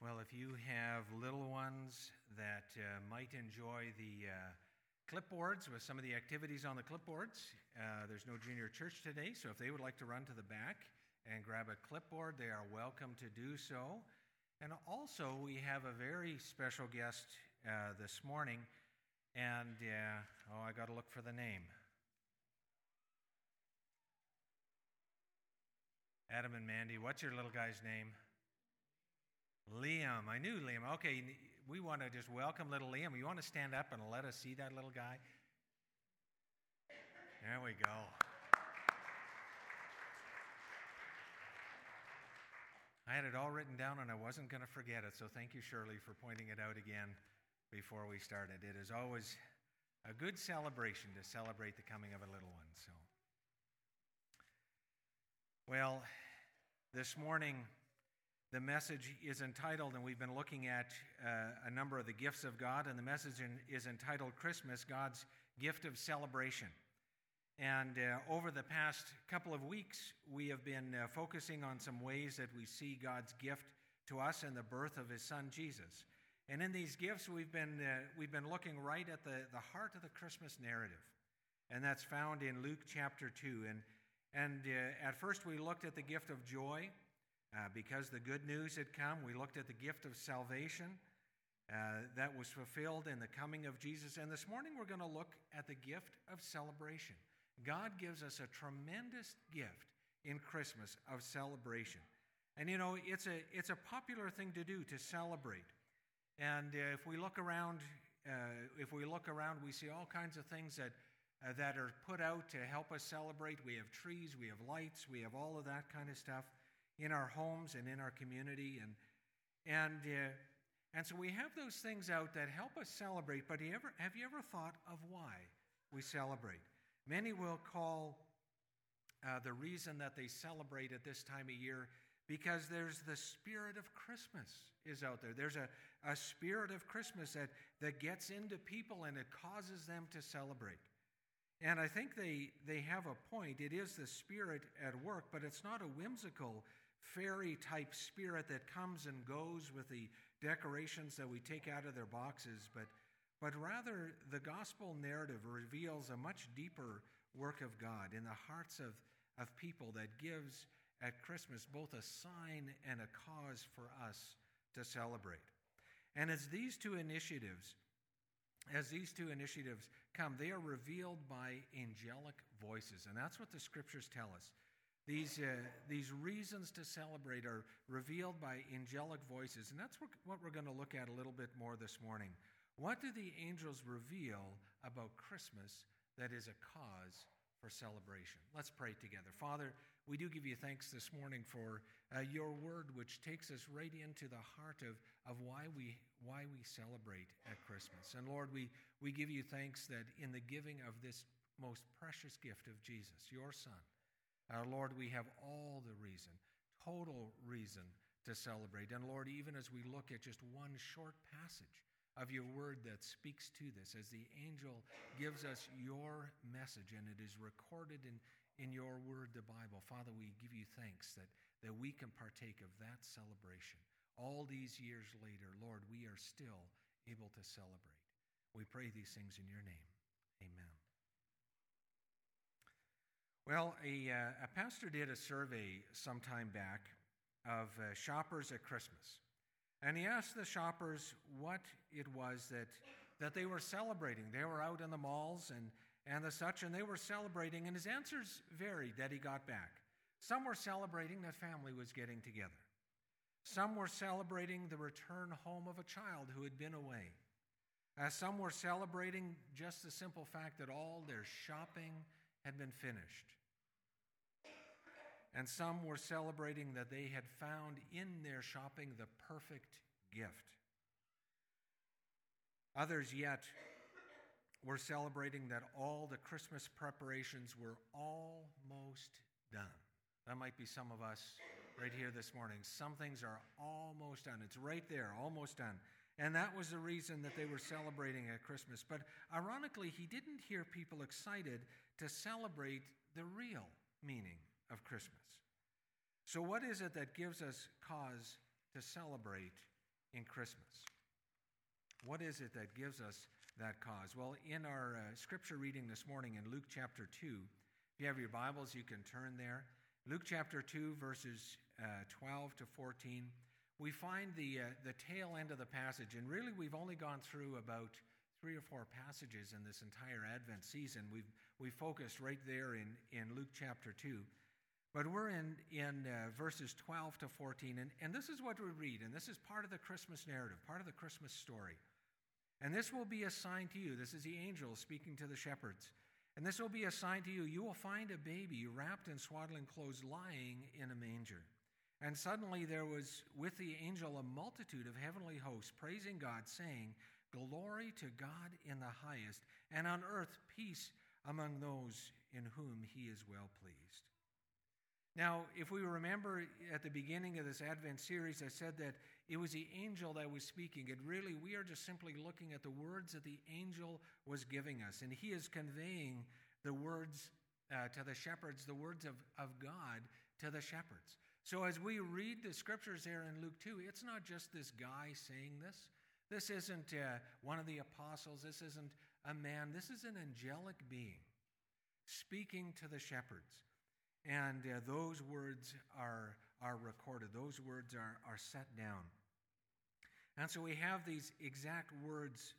Well, if you have little ones that might enjoy the clipboards with some of the activities on the clipboards, there's no junior church today, so if they would like to run to the back and grab a clipboard, they are welcome to do so. And also, we have a very special guest this morning, and I got to look for the name. Adam and Mandy, what's your little guy's name? Liam. I knew Liam. Okay, we want to just welcome little Liam. You want to stand up and let us see that little guy? There we go. I had it all written down and I wasn't going to forget it, so thank you, Shirley, for pointing it out again before we started. It is always a good celebration to celebrate the coming of a little one. So, well, this morning the message is entitled, and we've been looking at a number of the gifts of God, and the message is entitled Christmas, God's Gift of Celebration. And over the past couple of weeks, we have been focusing on some ways that we see God's gift to us in the birth of His Son, Jesus. And in these gifts, we've been looking right at the heart of the Christmas narrative, and that's found in Luke chapter 2. And at first, we looked at the gift of joy. Because the good news had come, we looked at the gift of salvation that was fulfilled in the coming of Jesus. And this morning we're going to look at the gift of celebration. God gives us a tremendous gift in Christmas of celebration. And you know, it's a popular thing to do, to celebrate. And if we look around, we see all kinds of things that are put out to help us celebrate. We have trees, we have lights, we have all of that kind of stuff in our homes and in our community, and so we have those things out that help us celebrate. But have you ever thought of why we celebrate? Many will call the reason that they celebrate at this time of year because there's the spirit of Christmas is out there. There's a spirit of Christmas that gets into people and it causes them to celebrate. And I think they have a point. It is the spirit at work, but it's not a whimsical fairy-type spirit that comes and goes with the decorations that we take out of their boxes, but rather the gospel narrative reveals a much deeper work of God in the hearts of people that gives at Christmas both a sign and a cause for us to celebrate. And as these two initiatives come, they are revealed by angelic voices, and that's what the scriptures tell us. These reasons to celebrate are revealed by angelic voices, and that's what we're going to look at a little bit more this morning. What do the angels reveal about Christmas that is a cause for celebration? Let's pray together. Father, we do give you thanks this morning for your word, which takes us right into the heart of why we celebrate at Christmas. And Lord, we give you thanks that in the giving of this most precious gift of Jesus, your Son, our Lord, we have all the reason, total reason to celebrate. And Lord, even as we look at just one short passage of your word that speaks to this, as the angel gives us your message and it is recorded in your word, the Bible, Father, we give you thanks that we can partake of that celebration. All these years later, Lord, we are still able to celebrate. We pray these things in your name. Amen. Well, a pastor did a survey some time back of shoppers at Christmas. And he asked the shoppers what it was that they were celebrating. They were out in the malls and the such, and they were celebrating, and his answers varied that he got back. Some were celebrating that family was getting together. Some were celebrating the return home of a child who had been away. Some were celebrating just the simple fact that all their shopping had been finished. And some were celebrating that they had found in their shopping the perfect gift. Others yet were celebrating that all the Christmas preparations were almost done. That might be some of us right here this morning. Some things are almost done. It's right there, almost done. And that was the reason that they were celebrating at Christmas. But ironically, he didn't hear people excited to celebrate the real meaning of Christmas. So what is it that gives us cause to celebrate in Christmas? What is it that gives us that cause? Well, in our scripture reading this morning in Luke chapter 2, if you have your Bibles, you can turn there. Luke chapter 2, verses 12 to 14, we find the tail end of the passage, and really we've only gone through about 3 or 4 passages in this entire Advent season. We've focused right there in Luke chapter 2. But we're in verses 12 to 14, and this is what we read, and this is part of the Christmas narrative, part of the Christmas story. And this will be a sign to you. This is the angel speaking to the shepherds. And this will be a sign to you. You will find a baby wrapped in swaddling clothes lying in a manger. And suddenly there was with the angel a multitude of heavenly hosts praising God, saying, Glory to God in the highest, and on earth peace among those in whom he is well pleased. Now, if we remember at the beginning of this Advent series, I said that it was the angel that was speaking. And really, we are just simply looking at the words that the angel was giving us. And he is conveying the words to the shepherds, the words of God to the shepherds. So as we read the scriptures there in Luke 2, it's not just this guy saying this. This isn't one of the apostles. This isn't a man. This is an angelic being speaking to the shepherds. And those words are recorded. Those words are set down. And so we have these exact words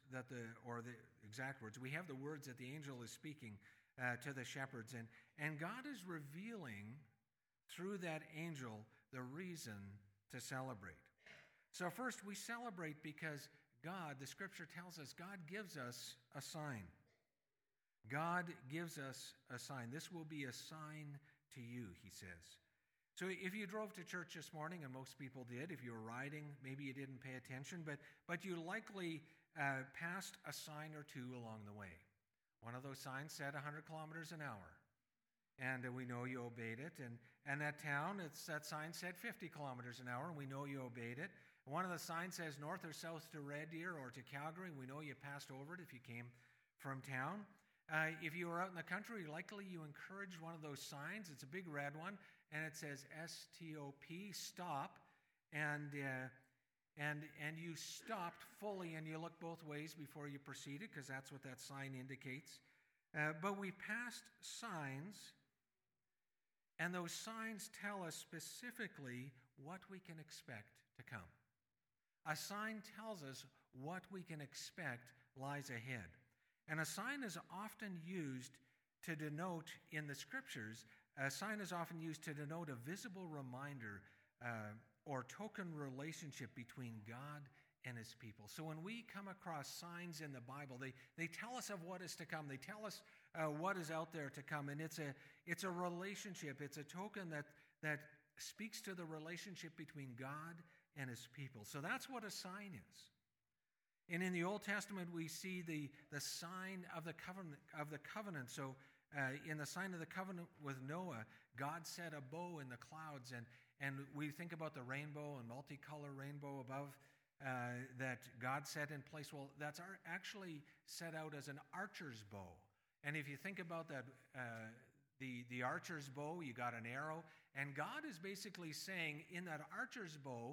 we have the words that the angel is speaking to the shepherds. And God is revealing through that angel the reason to celebrate. So first, we celebrate because God, the scripture tells us, God gives us a sign. God gives us a sign. This will be a sign to you, he says. So if you drove to church this morning, and most people did, if you were riding, maybe you didn't pay attention, but you likely passed a sign or two along the way. One of those signs said 100 kilometers an hour, and we know you obeyed it. And that town, that sign said 50 kilometers an hour, and we know you obeyed it. One of the signs says north or south to Red Deer or to Calgary, and we know you passed over it if you came from town. If you were out in the country, likely you encouraged one of those signs. It's a big red one, and it says S-T-O-P, stop, and you stopped fully, and you looked both ways before you proceeded, because that's what that sign indicates. But we passed signs, and those signs tell us specifically what we can expect to come. A sign tells us what we can expect lies ahead. And a sign is often used to denote, in the scriptures, a sign is often used to denote a visible reminder or token relationship between God and his people. So when we come across signs in the Bible, they tell us of what is to come. They tell us what is out there to come. And it's a relationship. It's a token that speaks to the relationship between God and his people. So that's what a sign is. And in the Old Testament, we see the sign of the covenant. So in the sign of the covenant with Noah, God set a bow in the clouds. And we think about the rainbow and multicolor rainbow above that God set in place. Well, that's actually set out as an archer's bow. And if you think about that, the archer's bow, you got an arrow. And God is basically saying in that archer's bow,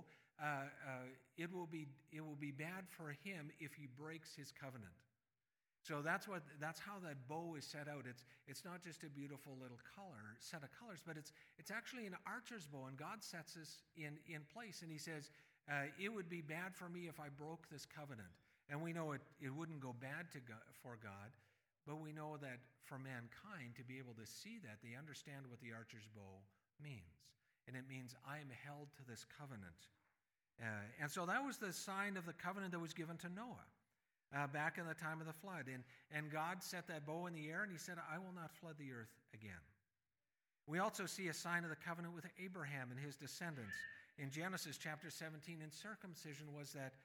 it will be bad for him if he breaks his covenant. So that's how that bow is set out. It's not just a beautiful little set of colors, but it's actually an archer's bow, and God sets this in place, and he says, it would be bad for me if I broke this covenant. And we know it wouldn't go bad for God, but we know that for mankind to be able to see that, they understand what the archer's bow means. And it means I am held to this covenant. And so that was the sign of the covenant that was given to Noah back in the time of the flood. And God set that bow in the air, and he said, I will not flood the earth again. We also see a sign of the covenant with Abraham and his descendants. In Genesis chapter 17, and circumcision was that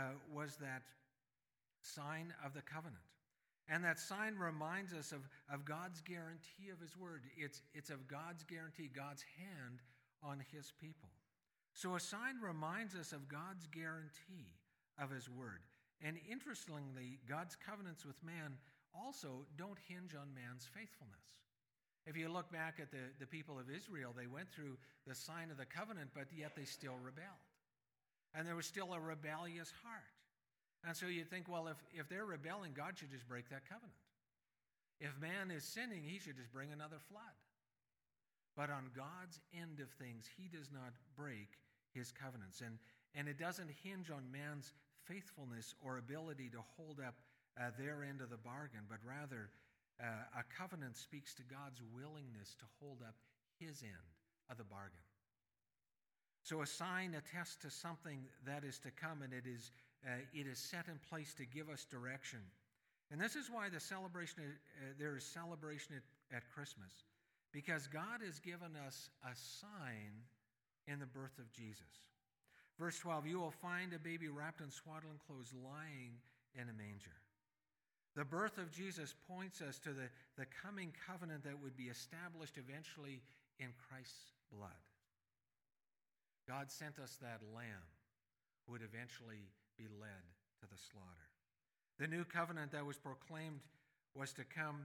sign of the covenant. And that sign reminds us of God's guarantee of his word. It's of God's guarantee, God's hand on his people. So a sign reminds us of God's guarantee of his word. And interestingly, God's covenants with man also don't hinge on man's faithfulness. If you look back at the people of Israel, they went through the sign of the covenant, but yet they still rebelled. and there was still a rebellious heart. And so you'd think, well, if they're rebelling, God should just break that covenant. If man is sinning, he should just bring another flood. But on God's end of things, he does not break his covenants. And it doesn't hinge on man's faithfulness or ability to hold up their end of the bargain, but rather a covenant speaks to God's willingness to hold up his end of the bargain. So a sign attests to something that is to come, and it is set in place to give us direction. And this is why there is celebration at Christmas, because God has given us a sign in the birth of Jesus. Verse 12, you will find a baby wrapped in swaddling clothes lying in a manger. The birth of Jesus points us to the coming covenant that would be established eventually in Christ's blood. God sent us that lamb who would eventually be led to the slaughter. The new covenant that was proclaimed was to come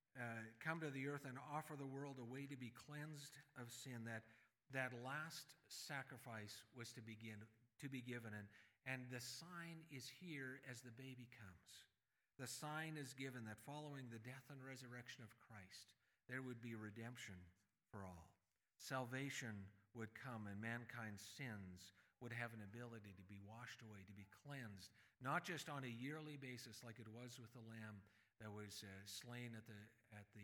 to the earth and offer the world a way to be cleansed of sin. That last sacrifice was to be given, and the sign is here as the baby comes. The sign is given that following the death and resurrection of Christ, there would be redemption for all. Salvation would come, and mankind's sins would have an ability to be washed away, to be cleansed, not just on a yearly basis like it was with the lamb that was slain at the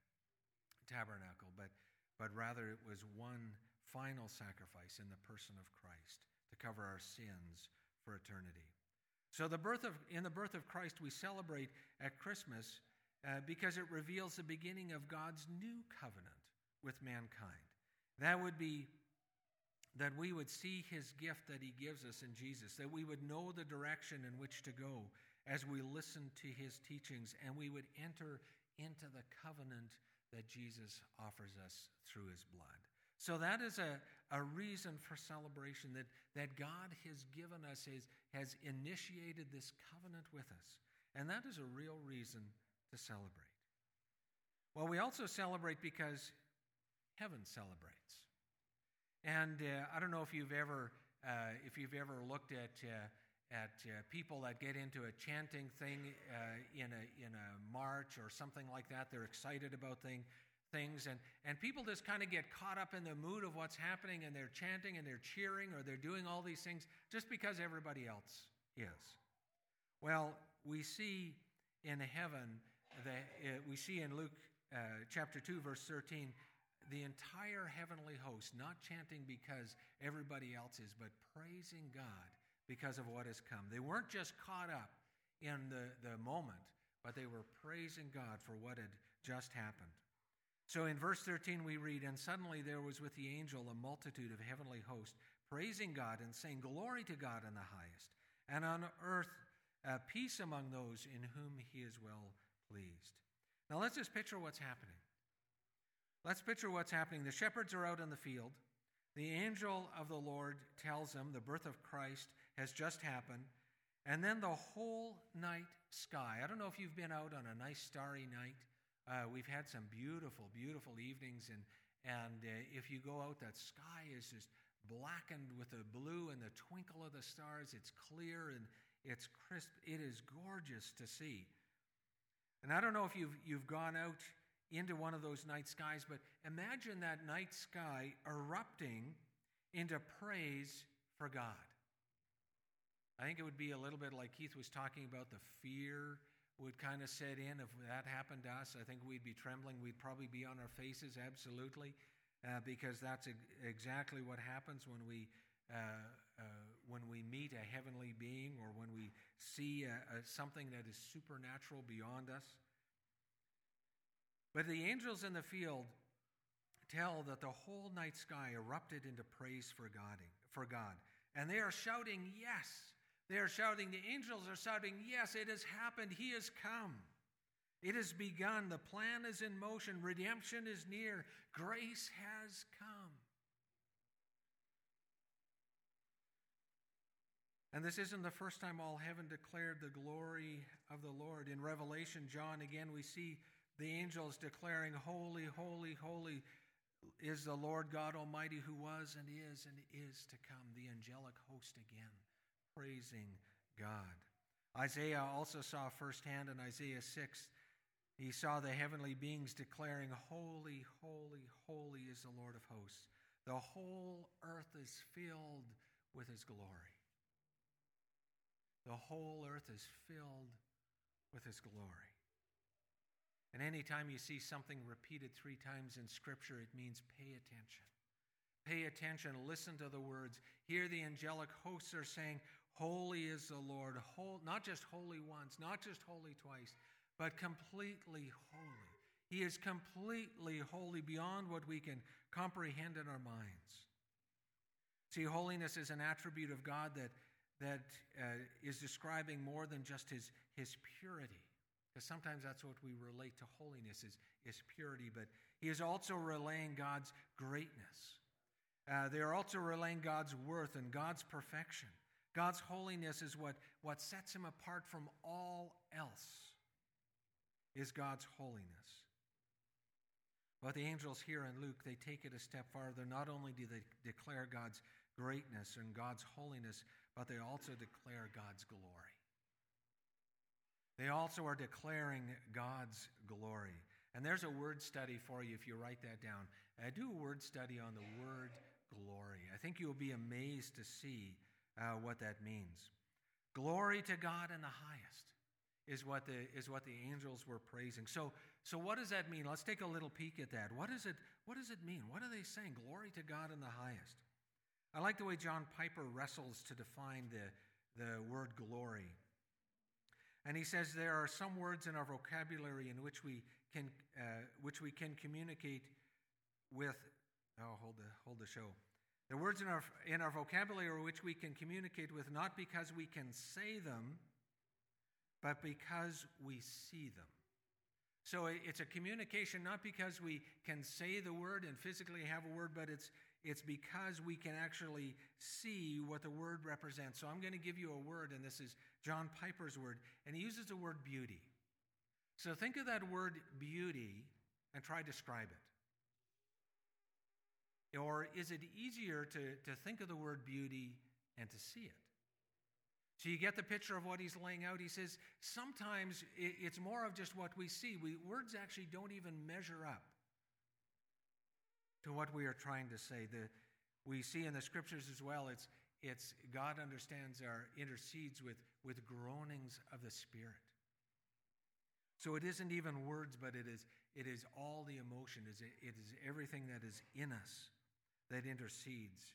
tabernacle, but rather it was one final sacrifice in the person of Christ to cover our sins for eternity. So in the birth of Christ, we celebrate at Christmas because it reveals the beginning of God's new covenant with mankind. That would be that we would see his gift that he gives us in Jesus, that we would know the direction in which to go as we listen to his teachings, and we would enter into the covenant that Jesus offers us through his blood. So that is a reason for celebration, that God has given us, has initiated this covenant with us. And that is a real reason to celebrate. Well, we also celebrate because heaven celebrates. And I don't know if you've ever looked at people that get into a chanting thing in a march or something like that. They're excited about things, and people just kind of get caught up in the mood of what's happening, and they're chanting and they're cheering or they're doing all these things just because everybody else is. Well, we see in heaven, we see in Luke chapter 2, verse 13, the entire heavenly host not chanting because everybody else is, but praising God because of what has come. They weren't just caught up in the moment, but they were praising God for what had just happened. So in verse 13 we read, and suddenly there was with the angel a multitude of heavenly hosts, praising God and saying, glory to God in the highest, and on earth peace among those in whom he is well pleased. Now let's just picture what's happening. Let's picture what's happening. The shepherds are out in the field. The angel of the Lord tells them the birth of Christ has just happened. And then the whole night sky. I don't know if you've been out on a nice starry night. We've had some beautiful, beautiful evenings. And if you go out, that sky is just blackened with the blue and the twinkle of the stars. It's clear and it's crisp. It is gorgeous to see. And I don't know if you've gone out into one of those night skies, but imagine that night sky erupting into praise for God. I think it would be a little bit like Keith was talking about, the fear would kind of set in. If that happened to us, I think we'd be trembling. We'd probably be on our faces, absolutely, because that's exactly what happens when we meet a heavenly being, or when we see something that is supernatural beyond us. But the angels in the field tell that the whole night sky erupted into praise for God. And they are shouting, yes. They are shouting, the angels are shouting, yes, it has happened. He has come. It has begun. The plan is in motion. Redemption is near. Grace has come. And this isn't the first time all heaven declared the glory of the Lord. In Revelation, John, again, we see the angels declaring, holy, holy, holy, is the Lord God Almighty, who was and is to come, the angelic host again, praising God. Isaiah also saw firsthand in Isaiah 6, he saw the heavenly beings declaring, "Holy, holy, holy is the Lord of hosts. The whole earth is filled with his glory." The whole earth is filled with his glory. And anytime you see something repeated 3 times in Scripture, it means pay attention. Pay attention, listen to the words. Here the angelic hosts are saying, "Holy is the Lord," not just holy once, not just holy twice, but completely holy. He is completely holy beyond what we can comprehend in our minds. See, holiness is an attribute of God that is describing more than just his purity. Because sometimes that's what we relate to holiness is purity, but he is also relaying God's greatness. They are also relaying God's worth and God's perfection. God's holiness is what sets him apart from all else, is God's holiness. But the angels here in Luke, they take it a step farther. Not only do they declare God's greatness and God's holiness, but they also declare God's glory. They also are declaring God's glory. And there's a word study for you if you write that down. Do a word study on the word glory. I think you'll be amazed to see what that means. Glory to God in the highest is what the angels were praising. So what does that mean? Let's take a little peek at that. What does it mean? What are they saying? Glory to God in the highest. I like the way John Piper wrestles to define the word glory. And he says there are some words in our vocabulary in which we can communicate with. Hold the show. The words in our vocabulary which we can communicate with, not because we can say them, but because we see them. So it's a communication not because we can say the word and physically have a word, but it's because we can actually see what the word represents. So I'm going to give you a word, and this is John Piper's word, and he uses the word beauty. So think of that word beauty and try to describe it. Or is it easier to think of the word beauty and to see it? So you get the picture of what he's laying out. He says sometimes it's more of just what we see. Words actually don't even measure up to what we are trying to say. We see in the Scriptures as well, it's God understands or intercedes with groanings of the Spirit. So it isn't even words, but it is all the emotion. It is everything that is in us that intercedes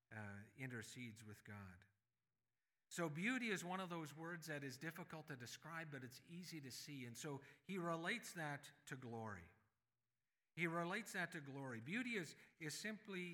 with God. So beauty is one of those words that is difficult to describe, but it's easy to see. And so he relates that to glory. He relates that to glory. Beauty is simply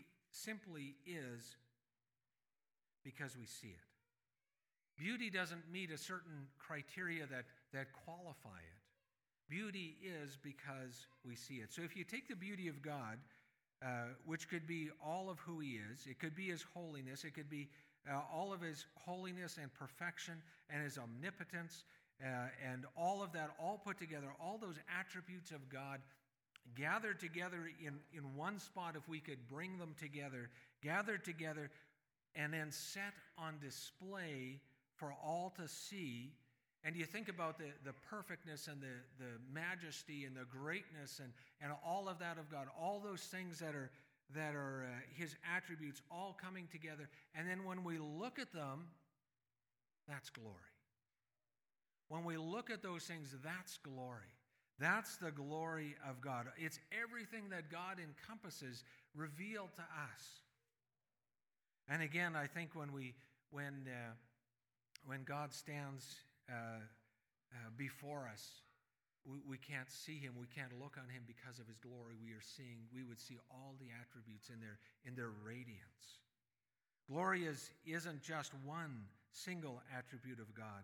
is because we see it. Beauty doesn't meet a certain criteria that qualify it. Beauty is because we see it. So if you take the beauty of God, which could be all of who he is, it could be his holiness, it could be all of his holiness and perfection and his omnipotence and all of that, all put together, all those attributes of God gathered together in one spot, if we could bring them together, gathered together, and then set on display for all to see. And you think about the perfectness and the majesty and the greatness and all of that of God, all those things that are his attributes all coming together. And then when we look at them, that's glory. When we look at those things, that's glory. That's the glory of God. It's everything that God encompasses revealed to us. And again, I think when God stands before us, we can't see him. We can't look on him because of his glory. We would see all the attributes in their radiance. Glory isn't just one single attribute of God,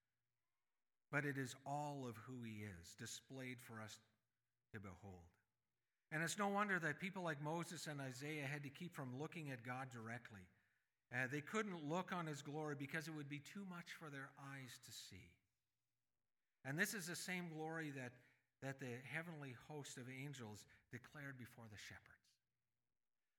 but it is all of who he is, displayed for us to behold. And it's no wonder that people like Moses and Isaiah had to keep from looking at God directly. They couldn't look on his glory because it would be too much for their eyes to see. And this is the same glory that the heavenly host of angels declared before the shepherds.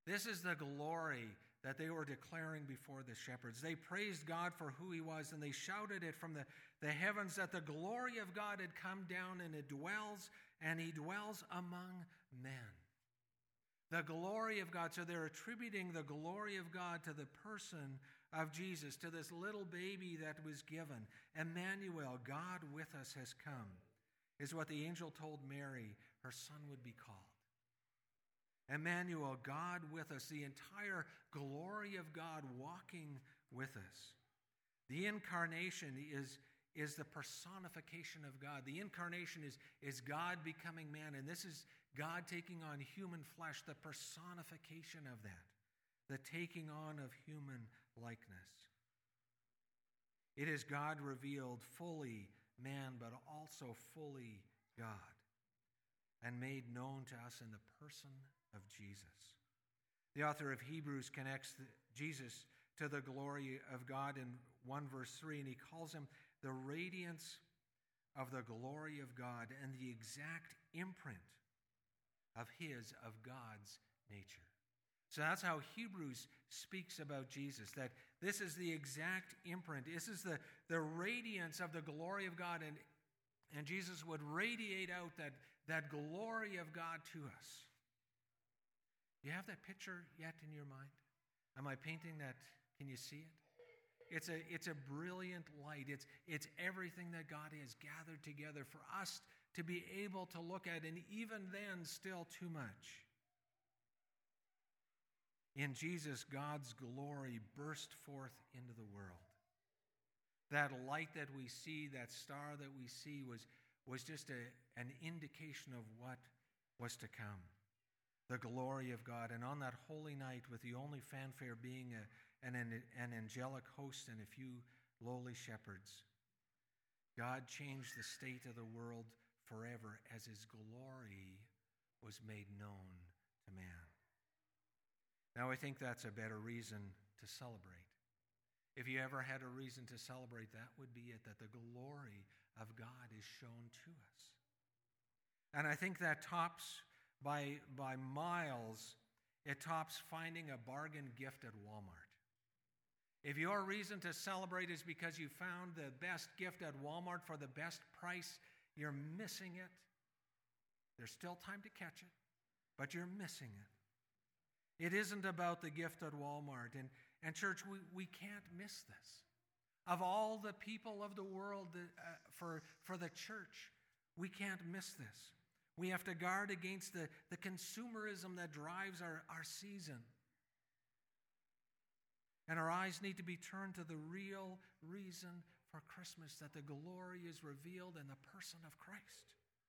This is the glory that they were declaring before the shepherds. They praised God for who he was, and they shouted it from the heavens that the glory of God had come down, and he dwells among men. The glory of God. So they're attributing the glory of God to the person of Jesus, to this little baby that was given. Emmanuel, God with us, has come, is what the angel told Mary her son would be called. Emmanuel, God with us, the entire glory of God walking with us. The incarnation is the personification of God. The incarnation is God becoming man, and this is God taking on human flesh, the personification of that, the taking on of human likeness. It is God revealed fully man, but also fully God, and made known to us in the person of Jesus. The author of Hebrews connects Jesus to the glory of God in 1 verse 3, and he calls him the radiance of the glory of God and the exact imprint of God's nature. So that's how Hebrews speaks about Jesus, that this is the exact imprint. This is the radiance of the glory of God, and Jesus would radiate out that glory of God to us. Do you have that picture yet in your mind? Am I painting that? Can you see it? It's a brilliant light. It's everything that God has gathered together for us to be able to look at, and even then, still too much. In Jesus, God's glory burst forth into the world. That light that we see, that star that we see, was just an indication of what was to come. The glory of God. And on that holy night, with the only fanfare being an angelic host and a few lowly shepherds, God changed the state of the world forever as his glory was made known to man. Now, I think that's a better reason to celebrate. If you ever had a reason to celebrate, that would be it, that the glory of God is shown to us. And I think that tops, by miles, it tops finding a bargain gift at Walmart. If your reason to celebrate is because you found the best gift at Walmart for the best price, you're missing it. There's still time to catch it, but you're missing it. It isn't about the gift at Walmart. And church, we can't miss this. Of all the people of the world, for the church, we can't miss this. We have to guard against the consumerism that drives our season. And our eyes need to be turned to the real reason for Christmas, that the glory is revealed in the person of Christ.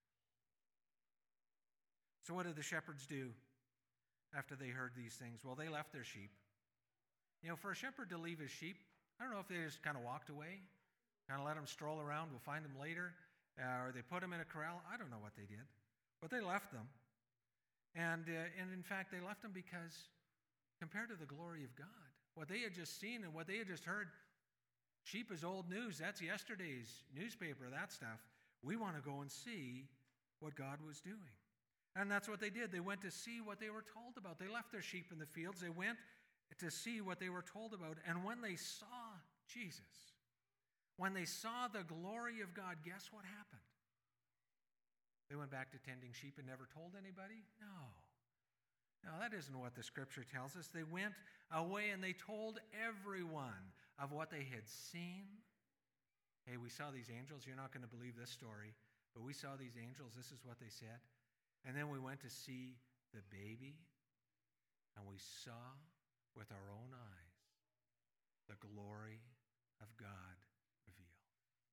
So what did the shepherds do after they heard these things? Well, they left their sheep. You know, for a shepherd to leave his sheep, I don't know if they just kind of walked away, kind of let them stroll around, we'll find them later, or they put them in a corral. I don't know what they did, but they left them. And in fact, they left them because compared to the glory of God, what they had just seen and what they had just heard, sheep is old news. That's yesterday's newspaper, that stuff. We want to go and see what God was doing. And that's what they did. They went to see what they were told about. They left their sheep in the fields. They went to see what they were told about. And when they saw Jesus, when they saw the glory of God, guess what happened? They went back to tending sheep and never told anybody? No, that isn't what the scripture tells us. They went away and they told everyone of what they had seen. Hey, we saw these angels. You're not going to believe this story, but we saw these angels. This is what they said. And then we went to see the baby, and we saw with our own eyes the glory of God revealed.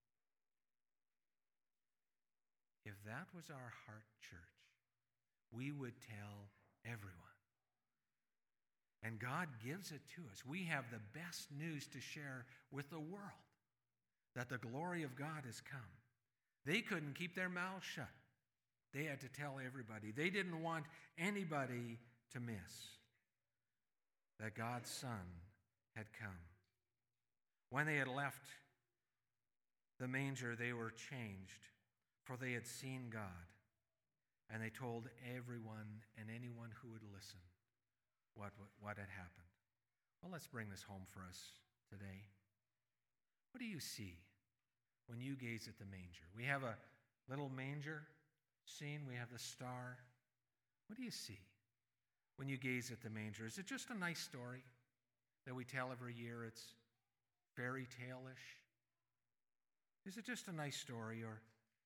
If that was our heart, church, we would tell everyone. And God gives it to us. We have the best news to share with the world, that the glory of God has come. They couldn't keep their mouths shut. They had to tell everybody. They didn't want anybody to miss that God's Son had come. When they had left the manger, they were changed, for they had seen God. And they told everyone and anyone who would listen what had happened. Well, let's bring this home for us today. What do you see when you gaze at the manger? We have a little manger scene. We have the star. What do you see when you gaze at the manger? Is it just a nice story that we tell every year? It's fairy tale-ish. Is it just a nice story, or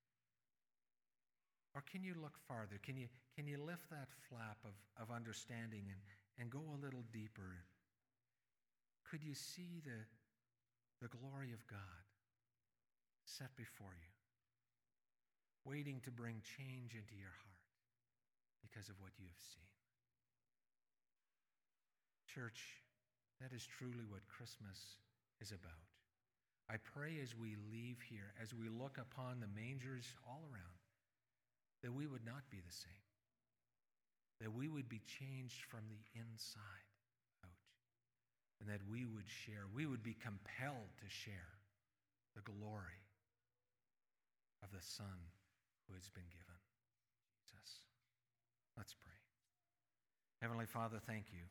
can you look farther? Can you lift that flap of understanding and go a little deeper? Could you see the glory of God set before you, waiting to bring change into your heart because of what you have seen? Church, that is truly what Christmas is about. I pray as we leave here, as we look upon the mangers all around, that we would not be the same, that we would be changed from the inside out, and that we would be compelled to share the glory of the Son who has been given, Jesus. Let's pray. Heavenly Father, thank you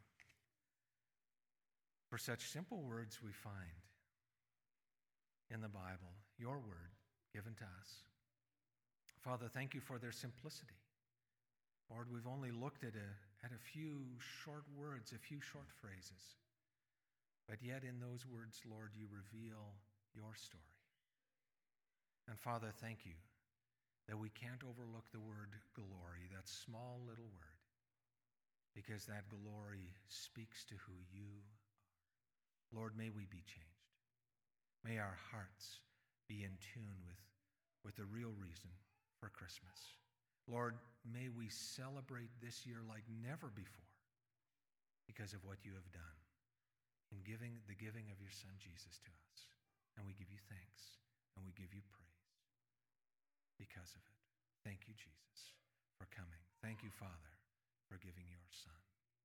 for such simple words we find in the Bible, your word given to us. Father, thank you for their simplicity. Lord, we've only looked at a few short words, a few short phrases. But yet in those words, Lord, you reveal your story. And Father, thank you that we can't overlook the word glory, that small little word, because that glory speaks to who you are. Lord, may we be changed. May our hearts be in tune with the real reason for Christmas. Lord, may we celebrate this year like never before because of what you have done in the giving of your Son Jesus to us. And we give you thanks and we give you praise because of it. Thank you, Jesus, for coming. Thank you, Father, for giving your Son.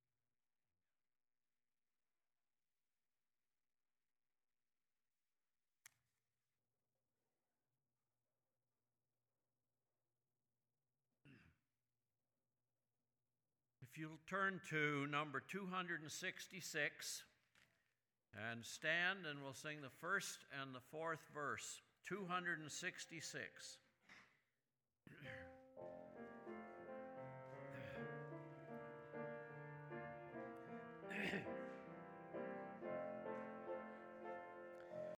If you'll turn to number 266 and stand, and we'll sing the first and the fourth verse. 266.